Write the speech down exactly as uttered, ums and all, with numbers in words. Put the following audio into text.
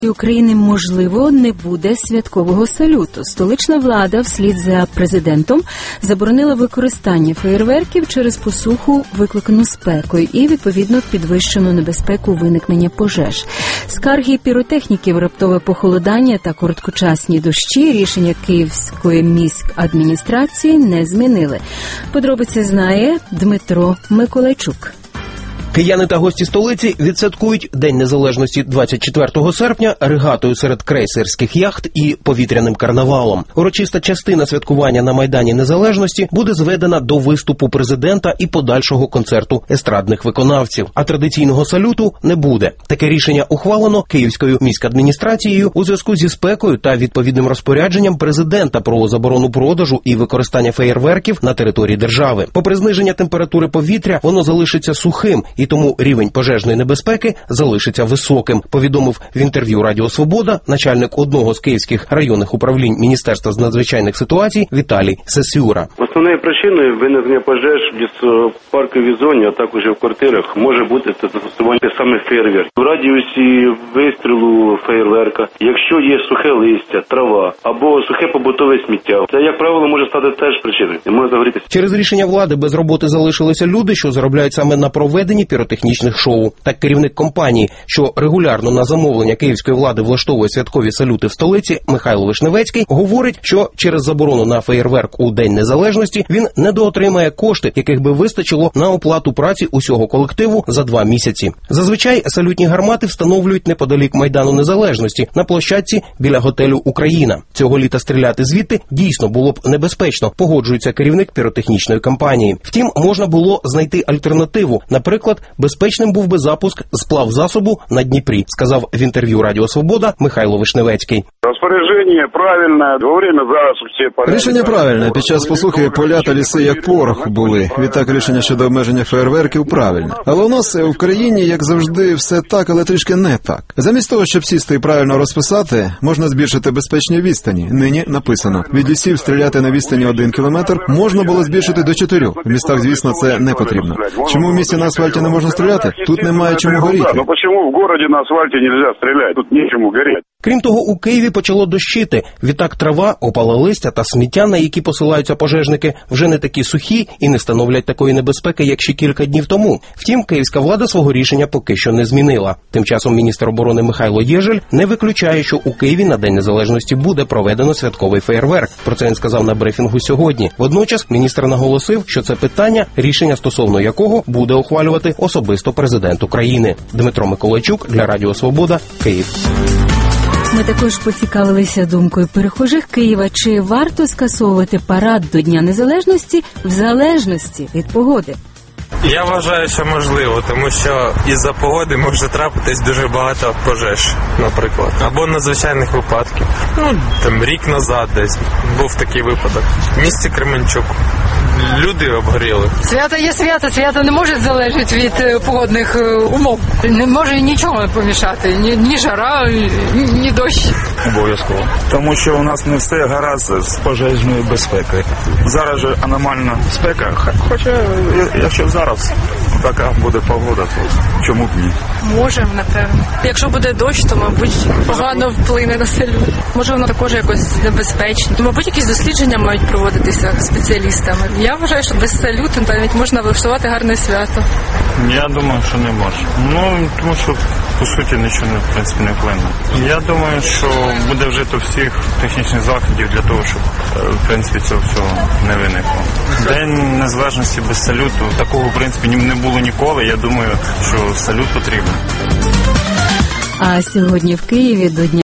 України, можливо, не буде святкового салюту. Столична влада вслід за президентом заборонила використання феєрверків через посуху, викликану спекою, і, відповідно, підвищену небезпеку виникнення пожеж. Скарги піротехніків, раптове похолодання та короткочасні дощі рішення Київської міськадміністрації не змінили. Подробиці знає Дмитро Миколайчук. Кияни та гості столиці відсвяткують День Незалежності двадцять четвертого серпня регатою серед крейсерських яхт і повітряним карнавалом. Урочиста частина святкування на Майдані Незалежності буде зведена до виступу президента і подальшого концерту естрадних виконавців. А традиційного салюту не буде. Таке рішення ухвалено Київською міськадміністрацією у зв'язку зі спекою та відповідним розпорядженням президента про заборону продажу і використання феєрверків на території держави. Попри зниження температури повітря, воно залишиться сухим, і тому рівень пожежної небезпеки залишиться високим, повідомив в інтерв'ю Радіо Свобода начальник одного з київських районних управлінь Міністерства з надзвичайних ситуацій Віталій Сесюра. Основною причиною виникнення пожеж в лісопарковій зоні, а також в квартирах, може бути це застосування саме феєрверків. В радіусі вистрілу феєрверка, якщо є сухе листя, трава або сухе побутове сміття, це, як правило, може стати теж причиною і може загорітися. Через рішення влади без роботи залишилися люди, що заробляють саме на проведенні піротехнічних шоу. Так керівник компанії, що регулярно на замовлення київської влади влаштовує святкові салюти в столиці, Михайло Вишневецький, говорить, що через заборону на феєрверк у День Незалежності він недоотримає кошти, яких би вистачило на оплату праці усього колективу за два місяці. Зазвичай салютні гармати встановлюють неподалік Майдану Незалежності, на площадці біля готелю «Україна». Цього літа стріляти звідти дійсно було б небезпечно, погоджується керівник піротехнічної компанії. Втім, можна було знайти альтернативу. Наприклад, безпечним був би запуск сплавзасобу на Дніпрі, сказав в інтерв'ю Радіо Свобода Михайло Вишневецький. Розпорядження правильне, во время засухи. Рішення правильне. Під час посухи поля та ліси як порох були. Відтак рішення щодо обмеження феєрверків правильне. Але у нас в країні, як завжди, все так, але трішки не так. Замість того, щоб сісти і правильно розписати, можна збільшити безпечні відстані. Нині написано. Від лісів стріляти на відстані один кілометр можна було збільшити до чотирьох. В містах, звісно, це не потрібно. Чому в місті на асфальті не можна стріляти? Тут немає чому горіти. Ну чому в городі на асфальті не можна стріляти? Тут нічому горіти. Крім того, у Києві почало дощити. Відтак трава, опале листя та сміття, на які посилаються пожежники, вже не такі сухі і не становлять такої небезпеки, як ще кілька днів тому. Втім, київська влада свого рішення поки що не змінила. Тим часом міністр оборони Михайло Єжель не виключає, що у Києві на День Незалежності буде проведено святковий феєрверк. Про це він сказав на брифінгу сьогодні. Водночас міністр наголосив, що це питання, рішення стосовно якого буде ухвалювати особисто президент України. Дмитро Миколайчук для Радіо Свобода, Київ. Ми також поцікавилися думкою перехожих Києва, чи варто скасовувати парад до Дня Незалежності в залежності від погоди. Я вважаю, що можливо, тому що із-за погоди може трапитись дуже багато пожеж, наприклад, або надзвичайних випадків. Ну, там рік назад десь був такий випадок. В місті Кременчук люди обгоріли. Свято є свято, свято не може залежати від погодних умов. Не може нічого помішати, ні, ні жара, ні, ні дощ. Обов'язково. Тому що у нас не все гаразд з пожежною безпекою. Зараз же аномальна спека, хоча якщо зараз така буде погода, то чому б ні? Може, напевно. Якщо буде дощ, то, мабуть, погано вплине на салют. Може, воно також якось небезпечно. Мабуть, якісь дослідження мають проводитися спеціалістами. Я вважаю, що без салюту навіть можна влаштувати гарне свято. Я думаю, що не можна. Ну, тому що, по суті, нічого, в принципі, не вплине. Я думаю, що буде вжито всіх технічних заходів для того, щоб, в принципі, цього всього не виникло. День Незалежності без салюту, такого, в принципі, не було ніколи. Я думаю, що салют потрібен. А сьогодні в Києві до Дня